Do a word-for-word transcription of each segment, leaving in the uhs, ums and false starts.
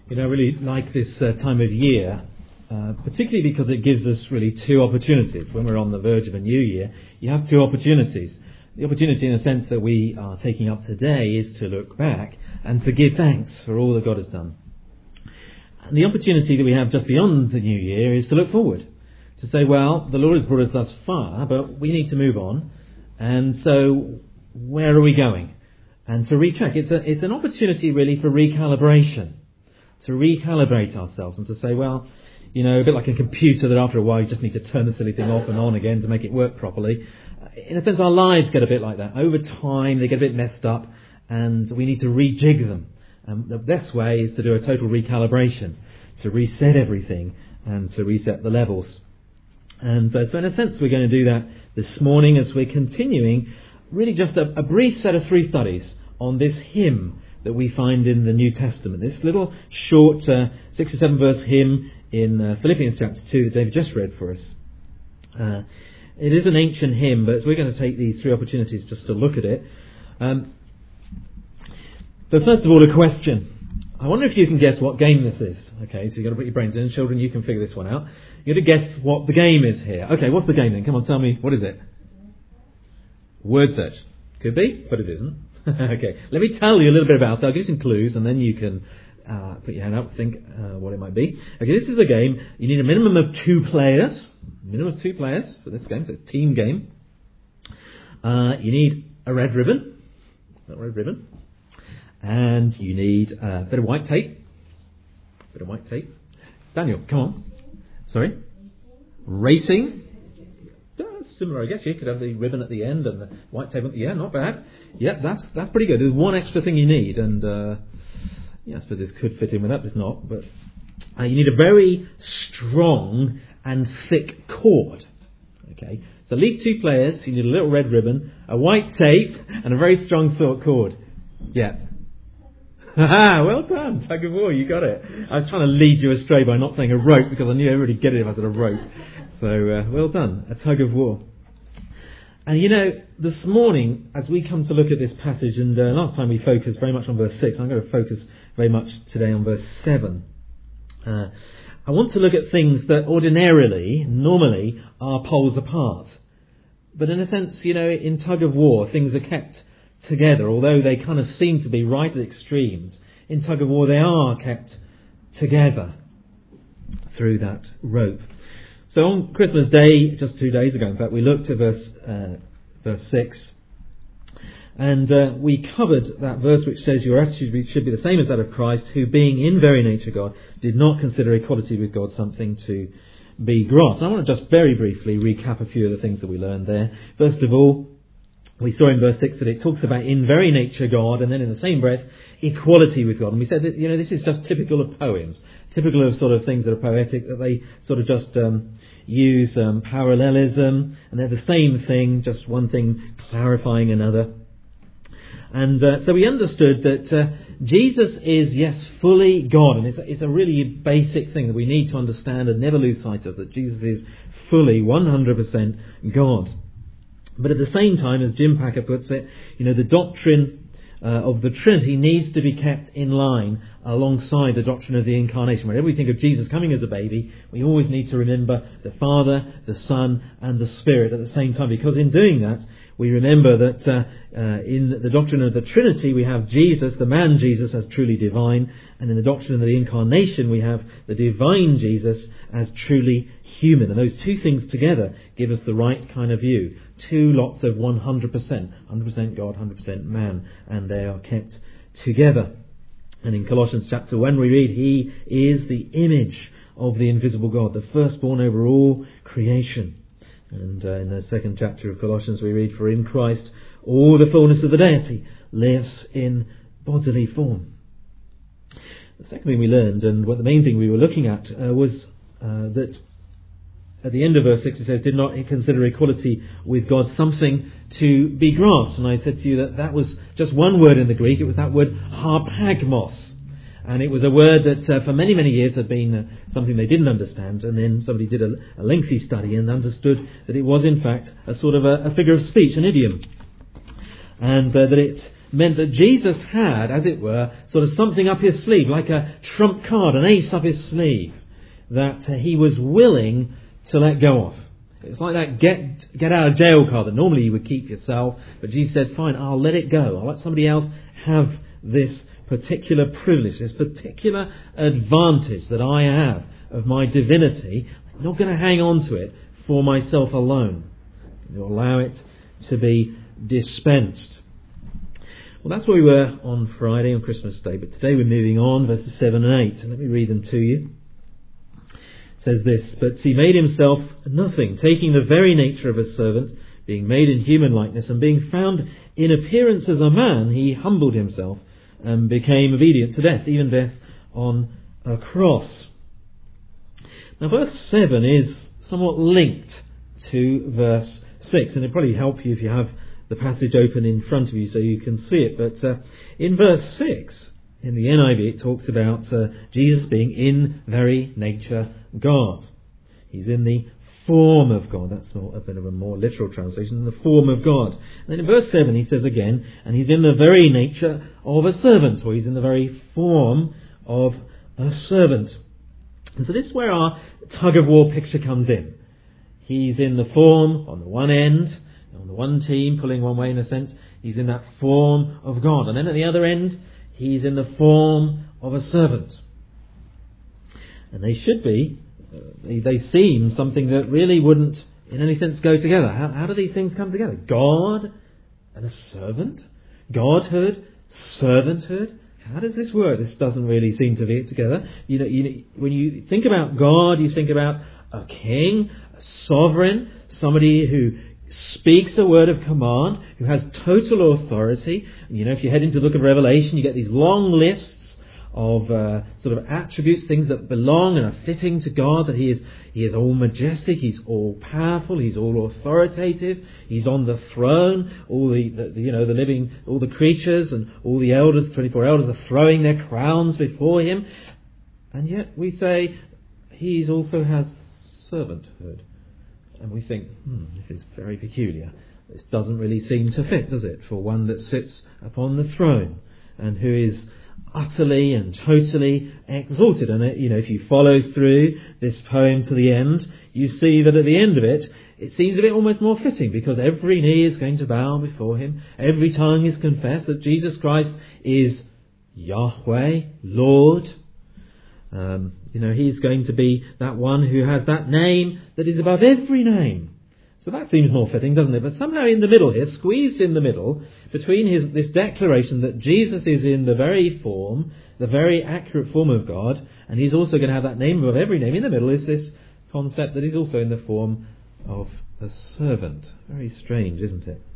You know, I really like this uh, time of year, uh, particularly because it gives us really two opportunities. When we're on the verge of a new year, you have two opportunities. The opportunity in a sense that we are taking up today is to look back and to give thanks for all that God has done. And the opportunity that we have just beyond the new year is to look forward, to say, well, the Lord has brought us thus far, but we need to move on. And so, where are we going? And to recheck. It's a, it's an opportunity really for recalibration, to recalibrate ourselves and to say, well, you know, a bit like a computer that after a while you just need to turn the silly thing off and on again to make it work properly. In a sense, our lives get a bit like that. Over time, they get a bit messed up and we need to rejig them. And the best way is to do a total recalibration, to reset everything and to reset the levels. And uh, so in a sense, we're going to do that this morning as we're continuing really just a, a brief set of three studies on this hymn that we find in the New Testament. This little short uh, six or seven verse hymn in uh, Philippians chapter two that David just read for us. Uh, it is an ancient hymn, but we're going to take these three opportunities just to look at it. Um, but first of all, a question. I wonder if you can guess what game this is. Okay, so you've got to put your brains in. Children, you can figure this one out. You've got to guess what the game is here. Okay, what's the game then? Come on, tell me, what is it? Word search. Could be, but it isn't. Okay, let me tell you a little bit about it. I'll give you some clues and then you can uh, put your hand up and think uh, what it might be. Okay, this is a game. You need a minimum of two players. Minimum of two players for this game. So it's a team game. Uh, you need a red ribbon. That red ribbon. And you need a bit of white tape. A bit of white tape. Daniel, come on. Sorry? Racing. Similar, I guess. You could have the ribbon at the end and the white tape at the end. Not bad. Yeah, that's that's pretty good. There's one extra thing you need, and uh, yeah, I suppose this could fit in with that, but it's not. But uh, you need a very strong and thick cord. Okay, so at least two players. You need a little red ribbon, a white tape, and a very strong thick cord. Yeah. Haha, well done. Tug of war, you got it. I was trying to lead you astray by not saying a rope because I knew everybody would get it if I said a rope. So, uh, well done. A tug of war. And you know, this morning, as we come to look at this passage, and uh, last time we focused very much on verse six, I'm going to focus very much today on verse seven. Uh, I want to look at things that ordinarily, normally, are poles apart. But in a sense, you know, in tug of war, things are kept together, although they kind of seem to be right at extremes. In tug of war, they are kept together through that rope. So on Christmas Day, just two days ago, in fact, we looked at verse uh, verse six, and uh, we covered that verse which says, your attitude should be the same as that of Christ, who being in very nature God, did not consider equality with God something to be grasped. I want to just very briefly recap a few of the things that we learned there. First of all, we saw in verse six that it talks about in very nature God, and then in the same breath, equality with God. And we said that, you know, this is just typical of poems, typical of sort of things that are poetic, that they sort of just um, use um, parallelism, and they're the same thing, just one thing clarifying another. And uh, so we understood that uh, Jesus is, yes, fully God, and it's a, it's a really basic thing that we need to understand and never lose sight of, that Jesus is fully one hundred percent God. But at the same time, as Jim Packer puts it, you know, the doctrine uh, of the Trinity needs to be kept in line alongside the doctrine of the Incarnation. Whenever we think of Jesus coming as a baby, we always need to remember the Father, the Son, and the Spirit at the same time, because in doing that, we remember that uh, uh, in the doctrine of the Trinity, we have Jesus, the man Jesus, as truly divine, and in the doctrine of the Incarnation, we have the divine Jesus as truly human. And those two things together give us the right kind of view. Two lots of one hundred percent, one hundred percent God, one hundred percent man, and they are kept together. And in Colossians chapter one we read, He is the image of the invisible God, the firstborn over all creation. And uh, in the second chapter of Colossians we read, for in Christ all the fullness of the deity lives in bodily form. The second thing we learned, and what the main thing we were looking at, uh, was uh, that at the end of verse six it says, did not consider equality with God something to be grasped. And I said to you that that was just one word in the Greek. It was that word harpagmos. And it was a word that uh, for many, many years had been uh, something they didn't understand. And then somebody did a, a lengthy study and understood that it was in fact a sort of a, a figure of speech, an idiom. and uh, that it meant that Jesus had, as it were, sort of something up his sleeve, like a trump card, an ace up his sleeve, that uh, he was willing to let go of. It's like that get get out of jail card that normally you would keep yourself, but Jesus said, fine, I'll let it go. I'll let somebody else have this particular privilege, this particular advantage that I have of my divinity. I'm not going to hang on to it for myself alone. You'll allow it to be dispensed. Well, that's where we were on Friday, on Christmas Day, but today we're moving on, verses seven and eight, and let me read them to you. It says this, "But he made himself nothing, taking the very nature of a servant, being made in human likeness, and being found in appearance as a man, he humbled himself and became obedient to death, even death on a cross." Now, verse seven is somewhat linked to verse six, and it'll probably help you if you have the passage open in front of you so you can see it. But uh, in verse six, in the N I V, it talks about uh, Jesus being in very nature God. He's in the form of God. That's a bit of a more literal translation, the form of God. And then in verse seven he says again, and he's in the very nature of a servant, or he's in the very form of a servant. And so this is where our tug-of-war picture comes in. He's in the form, on the one end, on the one team, pulling one way in a sense, he's in that form of God. And then at the other end, he's in the form of a servant. And they should be, uh, they, they seem something that really wouldn't in any sense go together. How, how do these things come together? God and a servant? Godhood, servanthood? How does this work? This doesn't really seem to be together. You know, you know, when you think about God, you think about a king, a sovereign, somebody who speaks a word of command, who has total authority. And, you know, if you head into the book of Revelation, you get these long lists of uh, sort of attributes, things that belong and are fitting to God, that He is He is all majestic, He's all powerful, He's all authoritative, He's on the throne. All the, the you know the living, all the creatures and all the elders, twenty-four elders, are throwing their crowns before Him, and yet we say He also has servanthood. And we think, hmm, this is very peculiar. This doesn't really seem to fit, does it, for one that sits upon the throne and who is utterly and totally exalted. And, it, you know, if you follow through this poem to the end, you see that at the end of it, it seems a bit almost more fitting, because every knee is going to bow before Him. Every tongue is confessed that Jesus Christ is Yahweh, Lord. Um, you know, He's going to be that one who has that name that is above every name. So that seems more fitting, doesn't it? But somehow in the middle here, squeezed in the middle, between his this declaration that Jesus is in the very form, the very accurate form of God, and He's also going to have that name above every name, in the middle is this concept that He's also in the form of a servant. Very strange, isn't it?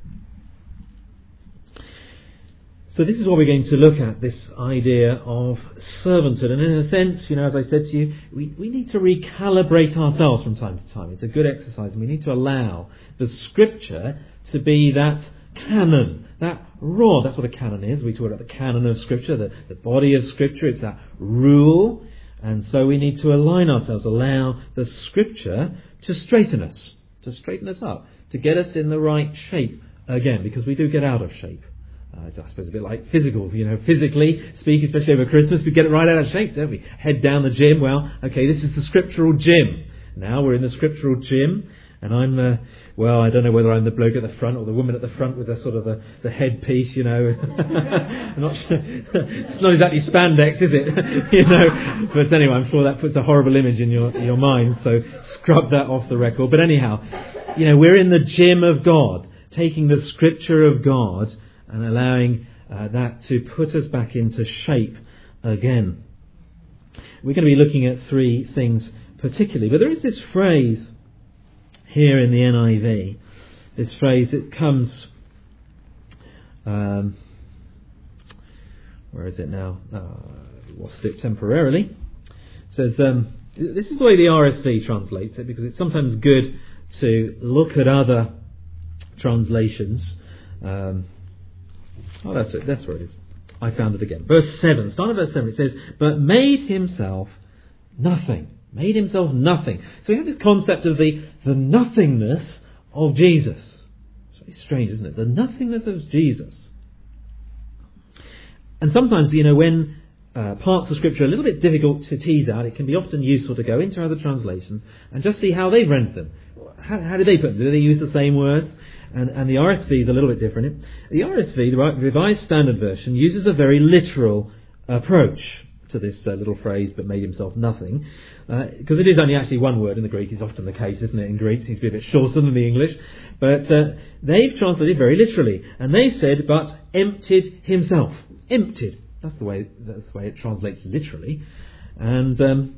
So this is what we're going to look at, this idea of servanthood. And in a sense, you know, as I said to you, we, we need to recalibrate ourselves from time to time. It's a good exercise, and we need to allow the Scripture to be that canon, that rod. That's what a canon is. We talk about the canon of Scripture, the, the body of Scripture. It's that rule. And so we need to align ourselves, allow the Scripture to straighten us, to straighten us up, to get us in the right shape again, because we do get out of shape. Uh, it's, I suppose, a bit like physical, you know, physically speak, especially over Christmas, we get it right out of shape, don't we? Head down the gym, well, okay, this is the scriptural gym. Now we're in the scriptural gym, and I'm, uh, well, I don't know whether I'm the bloke at the front or the woman at the front with the sort of the, the headpiece, you know. I'm not sure. It's not exactly spandex, is it? You know. But anyway, I'm sure that puts a horrible image in your your mind, so scrub that off the record. But anyhow, you know, we're in the gym of God, taking the scripture of God and allowing uh, that to put us back into shape again. We're going to be looking at three things particularly, but there is this phrase here in the N I V. This phrase, it comes, um, where is it now? Uh, lost it temporarily. It says, um, this is the way the R S V translates it, because it's sometimes good to look at other translations. Um, Oh, that's it. That's where it is. I found it again. Verse seven. Start of verse seven. It says, "But made himself nothing." Made himself nothing. So we have this concept of the, the nothingness of Jesus. It's It's strange, isn't it? The nothingness of Jesus. And sometimes, you know, when uh, parts of Scripture are a little bit difficult to tease out, it can be often useful to go into other translations and just see how they've rendered them. How, how do they put them? Do they use the same words? And, and the R S V is a little bit different. The R S V, the Revised Standard Version, uses a very literal approach to this uh, little phrase, but made himself nothing. Because uh, it is only actually one word in the Greek. It's often the case, isn't it, in Greek? It seems to be a bit shorter than the English. But uh, they've translated very literally. And they said, but emptied himself. Emptied. That's the way, that's the way it translates literally. And um,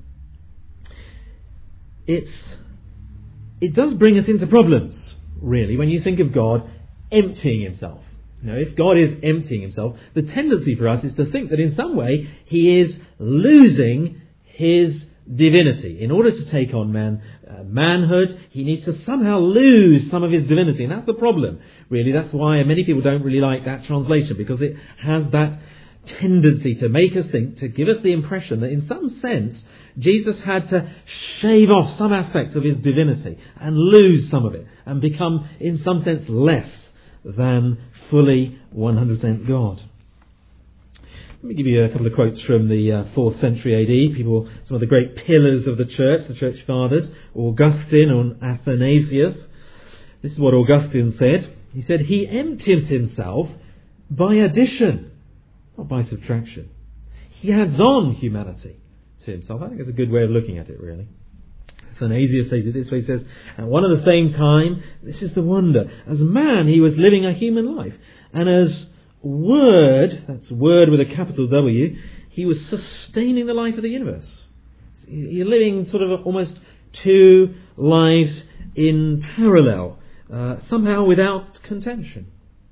it's it does bring us into problems, really, when you think of God emptying himself. You know, if God is emptying himself, the tendency for us is to think that in some way he is losing his divinity. In order to take on man, uh, manhood, he needs to somehow lose some of his divinity. And that's the problem, really. That's why many people don't really like that translation, because it has that tendency to make us think, to give us the impression that in some sense Jesus had to shave off some aspects of his divinity and lose some of it and become in some sense less than fully one hundred percent God. Let me give you a couple of quotes from the uh, fourth century A D. People, some of the great pillars of the church, the church fathers, Augustine and Athanasius. This is what Augustine said. He said, he empties himself by addition, not by subtraction. He adds on humanity to himself. I think it's a good way of looking at it, really. Athanasius says it this way. He says, at one and the same time, this is the wonder, as man he was living a human life, and as Word, that's Word with a capital W, he was sustaining the life of the universe. You're living sort of almost two lives in parallel, uh, somehow without contention.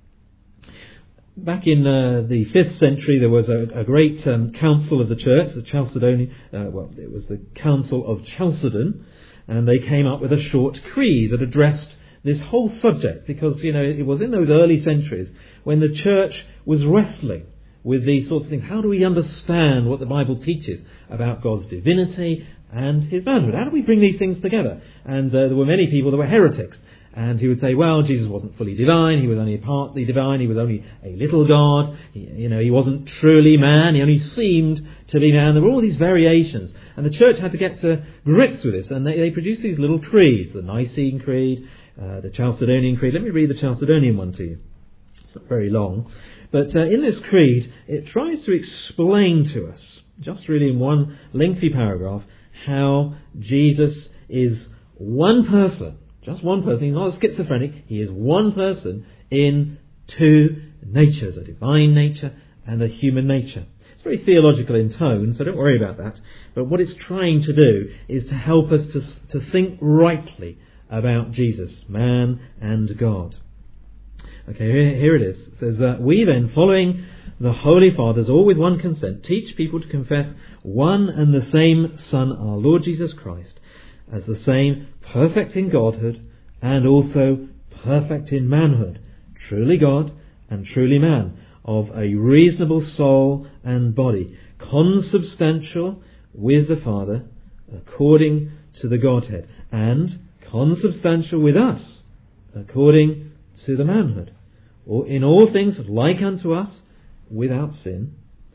Back in uh, the fifth century, there was a, a great um, council of the church, the Chalcedonian, uh, well, it was the Council of Chalcedon, and they came up with a short creed that addressed this whole subject, because, you know, it was in those early centuries when the church was wrestling with these sorts of things. How do we understand what the Bible teaches about God's divinity and his manhood? How do we bring these things together? And uh, there were many people that were heretics. And he would say, well, Jesus wasn't fully divine, he was only partly divine, he was only a little God, he, you know, he wasn't truly man, he only seemed to be man. There were all these variations. And the church had to get to grips with this, and they, they produced these little creeds, the Nicene Creed, uh, the Chalcedonian Creed. Let me read the Chalcedonian one to you. It's not very long. But uh, in this creed, it tries to explain to us, just really in one lengthy paragraph, how Jesus is one person. Just one person. He's not a schizophrenic. He is one person in two natures, a divine nature and a human nature. It's very theological in tone, so don't worry about that. But what it's trying to do is to help us to, to think rightly about Jesus, man and God. Okay, here, here it is. It says, uh, we then, following the Holy Fathers, all with one consent, teach people to confess one and the same Son, our Lord Jesus Christ, as the same, perfect in godhood and also perfect in manhood, truly God and truly man, of a reasonable soul and body, consubstantial with the Father according to the Godhead, and consubstantial with us according to the manhood, or in all things like unto us without sin,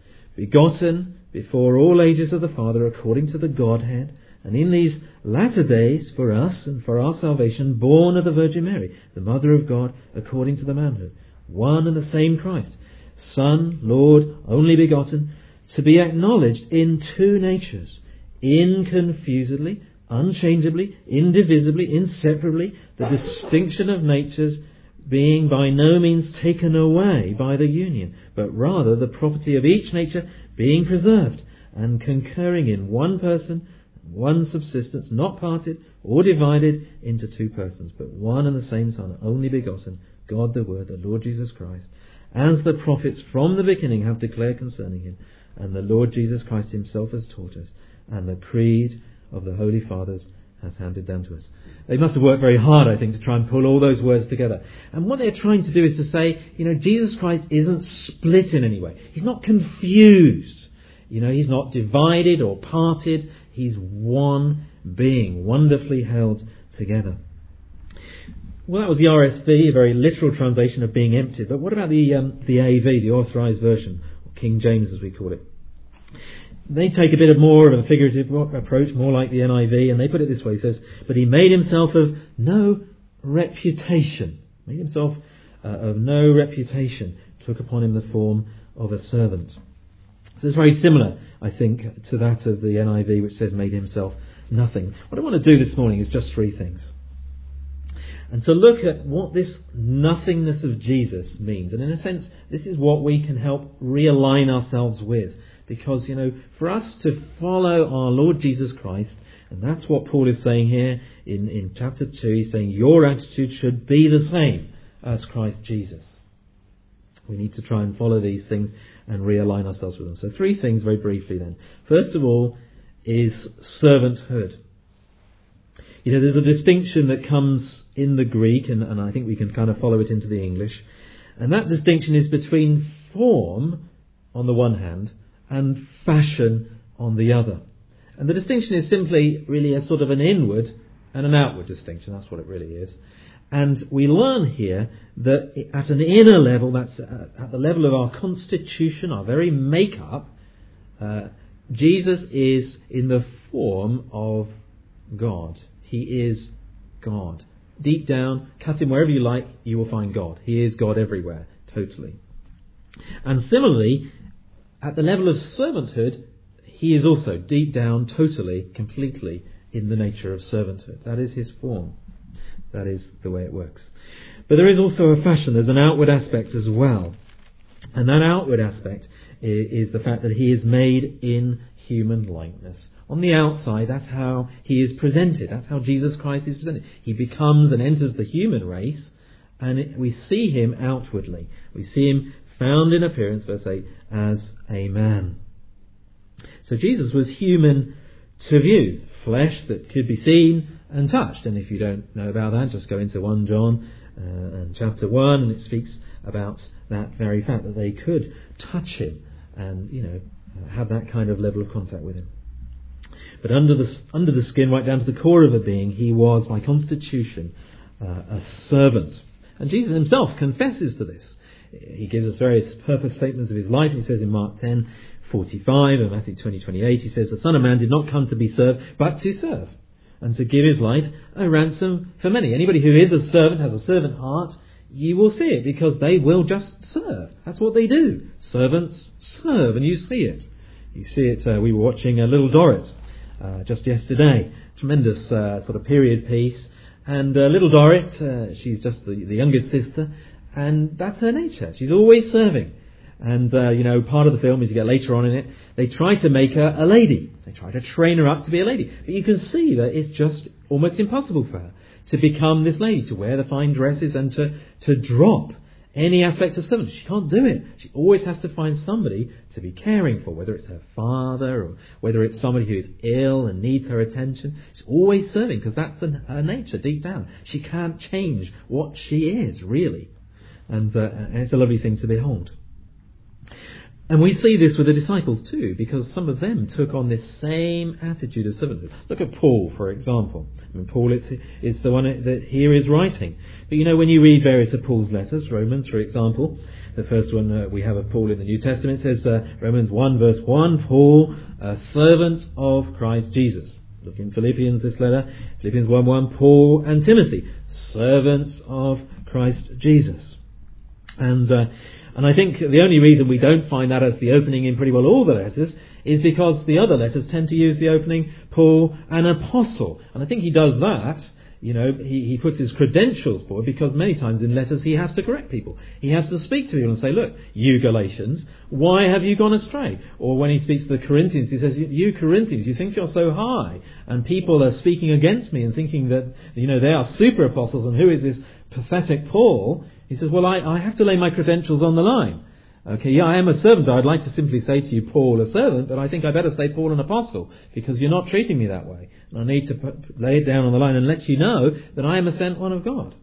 begotten before all ages of the Father according to the Godhead, and in these latter days, for us and for our salvation, born of the Virgin Mary, the Mother of God, according to the manhood, one and the same Christ, Son, Lord, only begotten, to be acknowledged in two natures, inconfusedly, unchangeably, indivisibly, inseparably, the distinction of natures being by no means taken away by the union, but rather the property of each nature being preserved and concurring in one person, one subsistence, not parted or divided into two persons, but one and the same Son, only begotten, God the Word, the Lord Jesus Christ, as the prophets from the beginning have declared concerning him, and the Lord Jesus Christ himself has taught us, and the creed of the Holy Fathers has handed down to us. They must have worked very hard, I think, to try and pull all those words together. And what they're trying to do is to say, you know, Jesus Christ isn't split in any way. He's not confused. You know, he's not divided or parted. He's one being, wonderfully held together. Well, that was the R S V, a very literal translation of being emptied. But what about the um, the A V, the Authorized Version, or King James as we call it? They take a bit of more of a figurative approach, more like the N I V, and they put it this way. It says, but he made himself of no reputation. Made himself uh, of no reputation. Took upon him the form of a servant. So it's very similar, I think, to that of the N I V, which says made himself nothing. What I want to do this morning is just three things. And to look at what this nothingness of Jesus means. And in a sense, this is what we can help realign ourselves with. Because, you know, for us to follow our Lord Jesus Christ, and that's what Paul is saying here in, in chapter two, he's saying your attitude should be the same as Christ Jesus. We need to try and follow these things and realign ourselves with them. So three things very briefly then. First of all is servanthood. You know, there's a distinction that comes in the Greek, and, and I think we can kind of follow it into the English. And that distinction is between form on the one hand and fashion on the other. And the distinction is simply really a sort of an inward and an outward distinction. That's what it really is. And we learn here that at an inner level, that's at the level of our constitution, our very make-up, uh, Jesus is in the form of God. He is God. Deep down, cut him wherever you like, you will find God. He is God everywhere, totally. And similarly, at the level of servanthood, he is also deep down, totally, completely in the nature of servanthood. That is his form. That is the way it works. But there is also a fashion. There's an outward aspect as well. And that outward aspect is, is the fact that he is made in human likeness. On the outside, that's how he is presented. That's how Jesus Christ is presented. He becomes and enters the human race, and it, we see him outwardly. We see him found in appearance, verse eight, as a man. So Jesus was human to view, flesh that could be seen and touched. And if you don't know about that, just go into First John uh, and chapter one, and it speaks about that very fact that they could touch him and, you know, have that kind of level of contact with him. But under the under the skin, right down to the core of a being, he was by constitution uh, a servant. And Jesus himself confesses to this. He gives us various purpose statements of his life. He says in Mark ten forty-five and Matthew twenty twenty-eight, he says, the Son of Man did not come to be served, but to serve, and to give his life a ransom for many. Anybody who is a servant, has a servant heart, you will see it, because they will just serve. That's what they do. Servants serve, and you see it. You see it. Uh, we were watching uh, Little Dorrit uh, just yesterday. Tremendous uh, sort of period piece. And uh, Little Dorrit, uh, she's just the, the youngest sister, and that's her nature. She's always serving. And, uh, you know, part of the film, as you get later on in it, they try to make her a lady. They try to train her up to be a lady. But you can see that it's just almost impossible for her to become this lady, to wear the fine dresses and to, to drop any aspect of servant. She can't do it. She always has to find somebody to be caring for, whether it's her father or whether it's somebody who is ill and needs her attention. She's always serving, because that's the, her nature deep down. She can't change what she is, really. And, uh, and it's a lovely thing to behold. And we see this with the disciples too, because some of them took on this same attitude of servanthood. Look at Paul, for example. I mean, Paul is, is the one that here is writing. But you know, when you read various of Paul's letters, Romans, for example, the first one uh, we have of Paul in the New Testament says, uh, Romans one verse one, Paul, a servant of Christ Jesus. Look in Philippians, this letter, Philippians one one, Paul and Timothy, servants of Christ Jesus. And uh, and I think the only reason we don't find that as the opening in pretty well all the letters is because the other letters tend to use the opening, Paul, an apostle. And I think he does that, you know, he, he puts his credentials forward, because many times in letters he has to correct people. He has to speak to people and say, look, you Galatians, why have you gone astray? Or when he speaks to the Corinthians, he says, you Corinthians, you think you're so high, and people are speaking against me and thinking that, you know, they are super apostles, and who is this pathetic Paul? He says, well, I, I have to lay my credentials on the line. Okay, yeah, I am a servant. I'd like to simply say to you, Paul, a servant, but I think I better say Paul, an apostle, because you're not treating me that way. And I need to put, lay it down on the line and let you know that I am a sent one of God.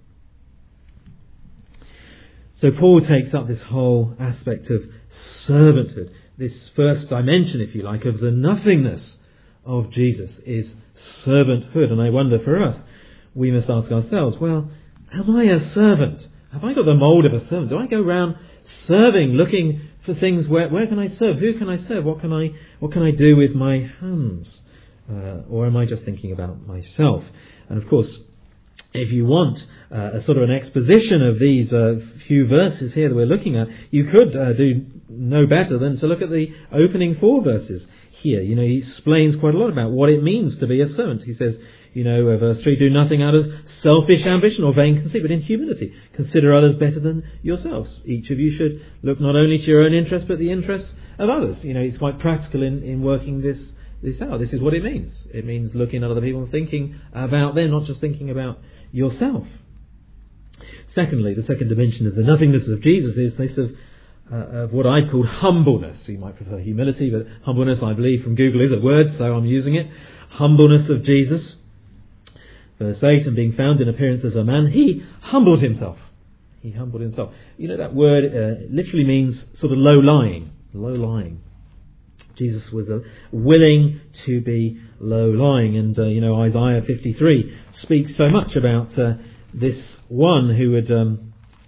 So Paul takes up this whole aspect of servanthood. This first dimension, if you like, of the nothingness of Jesus is servanthood. And I wonder for us, we must ask ourselves, well, Am I a servant? Have I got the mould of a servant? Do I go around serving, looking for things? Where where can I serve? Who can I serve? What can I what can I do with my hands? Uh, or am I just thinking about myself? And of course, if you want uh, a sort of an exposition of these uh, few verses here that we're looking at, you could uh, do no better than to look at the opening four verses here. You know, he explains quite a lot about what it means to be a servant. He says, you know, uh, verse three, do nothing out of selfish ambition or vain conceit, but in humility consider others better than yourselves. Each of you should look not only to your own interest, but the interests of others. You know, it's quite practical in, in working this this out. This is what it means. It means looking at other people and thinking about them, not just thinking about yourself. Secondly, the second dimension of the nothingness of Jesus is this of, uh, of what I call humbleness. You might prefer humility, but humbleness, I believe, from Google is a word, so I'm using it. Humbleness of Jesus. Verse eight, and being found in appearance as a man, he humbled himself. He humbled himself. You know, that word uh, literally means sort of low-lying. Low-lying. Jesus was uh, willing to be low-lying. And, uh, you know, Isaiah fifty-three speaks so much about uh, this one who would um,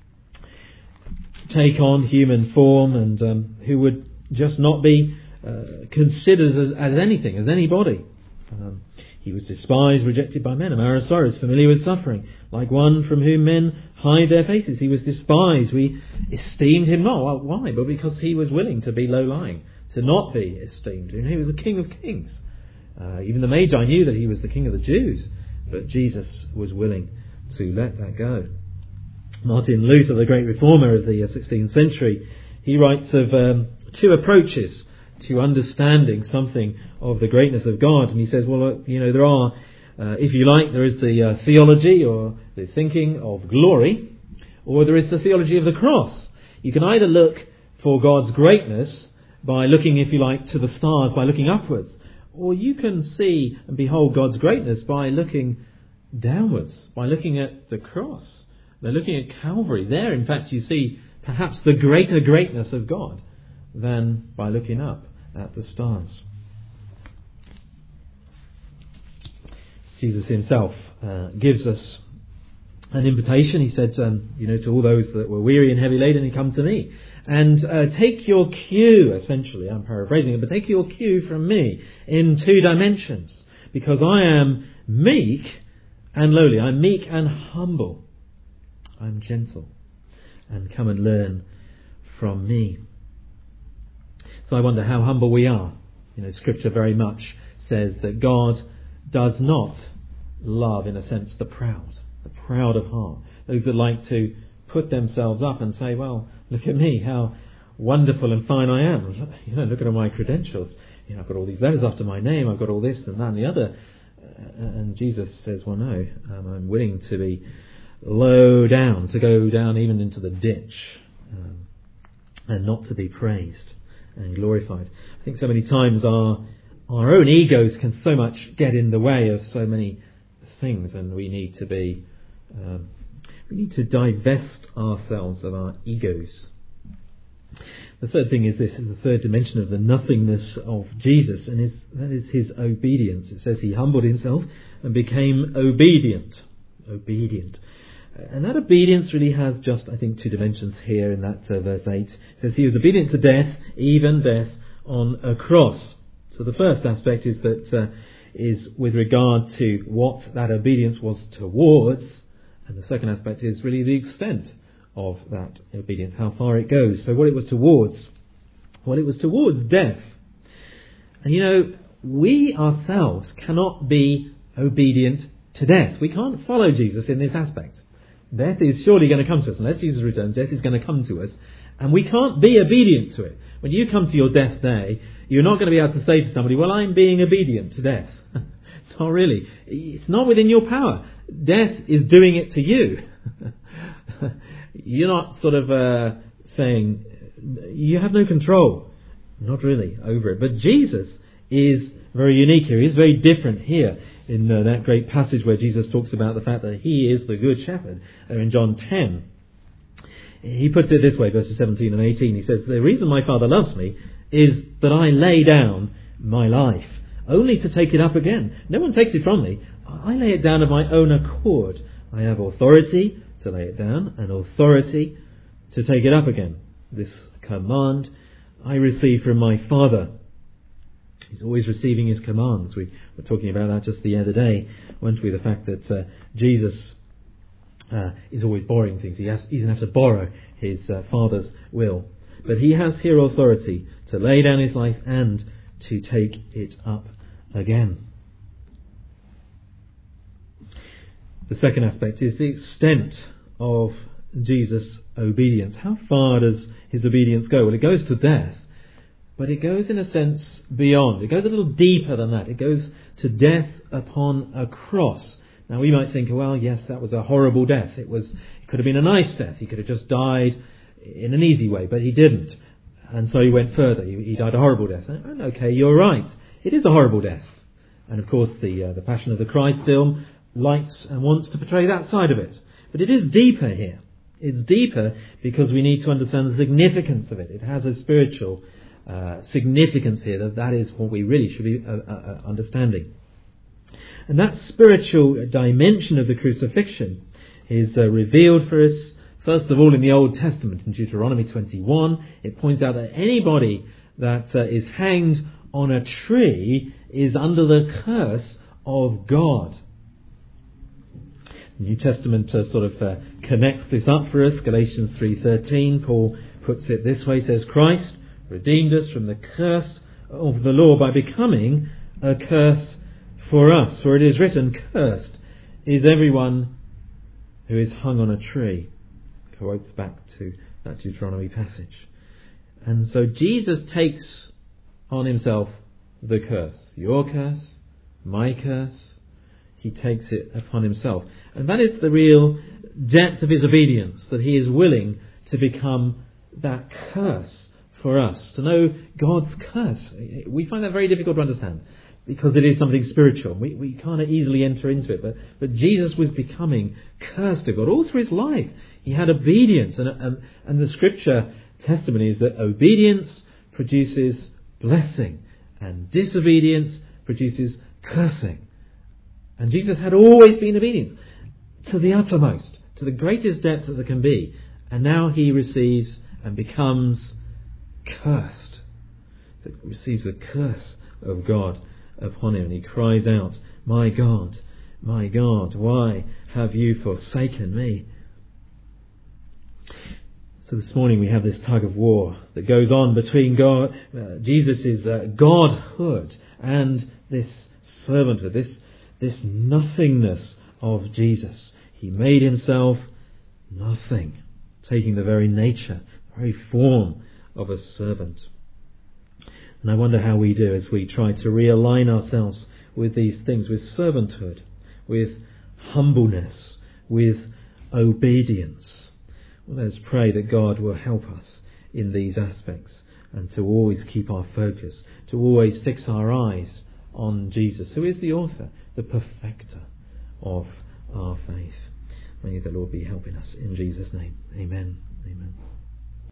take on human form and um, who would just not be uh, considered as, as anything, as anybody. Um, he was despised, rejected by men, a man of sorrows, familiar with suffering, like one from whom men hide their faces. He was despised. We esteemed him not. Well, why? But because he was willing to be low-lying, to not be esteemed. And he was the King of Kings. Uh, even the Magi knew that he was the King of the Jews, but Jesus was willing to let that go. Martin Luther, the great reformer of the sixteenth century, he writes of um, two approaches to understanding something of the greatness of God. And he says, well, uh, you know, there are, uh, if you like, there is the uh, theology or the thinking of glory, or there is the theology of the cross. You can either look for God's greatness by looking, if you like, to the stars, by looking upwards, or you can see and behold God's greatness by looking downwards, by looking at the cross. They're looking at Calvary. There, in fact, you see perhaps the greater greatness of God than by looking up at the stars. Jesus himself uh, gives us an invitation. He said, um, you know, to all those that were weary and heavy laden, come to me. And uh, take your cue, essentially, I'm paraphrasing it, but take your cue from me in two dimensions. Because I am meek and lowly. I'm meek and humble. I'm gentle. And come and learn from me. So I wonder how humble we are. You know, Scripture very much says that God does not love, in a sense, the proud, the proud of heart. Those that like to put themselves up and say, well, look at me, how wonderful and fine I am. You know, look at all my credentials. You know, I've got all these letters after my name. I've got all this and that and the other. And Jesus says, well, no, um, I'm willing to be low down, to go down even into the ditch, um, and not to be praised and glorified. I think so many times our our own egos can so much get in the way of so many things, and we need to be um, we need to divest ourselves of our egos. The third thing is this is the third dimension of the nothingness of Jesus, and his, that is his obedience. It says he humbled himself and became obedient. Obedient. And that obedience really has just, I think, two dimensions here in that uh, verse eight. It says he was obedient to death, even death on a cross. So the first aspect is that uh, is with regard to what that obedience was towards, and the second aspect is really the extent of that obedience, how far it goes. So what it was towards, well, it was towards death. And you know, we ourselves cannot be obedient to death. We can't follow Jesus in this aspect. Death is surely going to come to us. Unless Jesus returns, death is going to come to us. And we can't be obedient to it. When you come to your death day, you're not going to be able to say to somebody, well, I'm being obedient to death. Not really. It's not within your power. Death is doing it to you. You're not sort of uh, saying, you have no control. Not really over it. But Jesus is very unique here. He's very different here in uh, that great passage where Jesus talks about the fact that he is the good shepherd. Uh, in John ten, he puts it this way, verses seventeen and eighteen. He says, the reason my Father loves me is that I lay down my life, only to take it up again. No one takes it from me. I lay it down of my own accord. I have authority to lay it down, and authority to take it up again. This command I receive from my Father. He's always receiving his commands. We were talking about that just the other day, weren't we? The fact that uh, Jesus uh, is always borrowing things. He, has, he doesn't have to borrow his uh, Father's will. But he has here authority to lay down his life and to take it up again. The second aspect is the extent of Jesus' obedience. How far does his obedience go? Well, it goes to death, but it goes in a sense beyond. It goes a little deeper than that. It goes to death upon a cross. Now we might think, well, yes, that was a horrible death. It was. It could have been a nice death. He could have just died in an easy way, but he didn't. And so he went further. He, he died a horrible death. And okay, you're right. It is a horrible death. And of course, the uh, the Passion of the Christ film likes and wants to portray that side of it. But it is deeper here. It's deeper because we need to understand the significance of it. It has a spiritual uh, significance here. That that is what we really should be uh, uh, understanding. And that spiritual dimension of the crucifixion is uh, revealed for us, first of all, in the Old Testament. In Deuteronomy twenty-one, it points out that anybody that uh, is hanged on a tree is under the curse of God. The New Testament uh, sort of uh, connects this up for us. Galatians three thirteen, Paul puts it this way, says, Christ redeemed us from the curse of the law by becoming a curse for us. For it is written, cursed is everyone who is hung on a tree. Quotes back to that Deuteronomy passage. And so Jesus takes on himself the curse. Your curse, my curse. He takes it upon himself. And that is the real depth of his obedience, that he is willing to become that curse for us. To know God's curse. We find that very difficult to understand because it is something spiritual. We, we can't easily enter into it. But, but Jesus was becoming cursed of God all through his life. He had obedience. And, and, and the scripture testimony is that obedience produces blessing and disobedience produces cursing. And Jesus had always been obedient to the uttermost, to the greatest depth that there can be. And now he receives and becomes cursed. He receives the curse of God upon him. And he cries out, my God, my God, why have you forsaken me? So this morning we have this tug of war that goes on between God, uh, Jesus' uh, Godhood and this servanthood, this This nothingness of Jesus. He made himself nothing, taking the very nature, the very form of a servant. And I wonder how we do as we try to realign ourselves with these things, with servanthood, with humbleness, with obedience. Well, let's pray that God will help us in these aspects and to always keep our focus, to always fix our eyes on Jesus, who is the author, the perfecter of our faith. May the Lord be helping us in Jesus' name. Amen. Amen.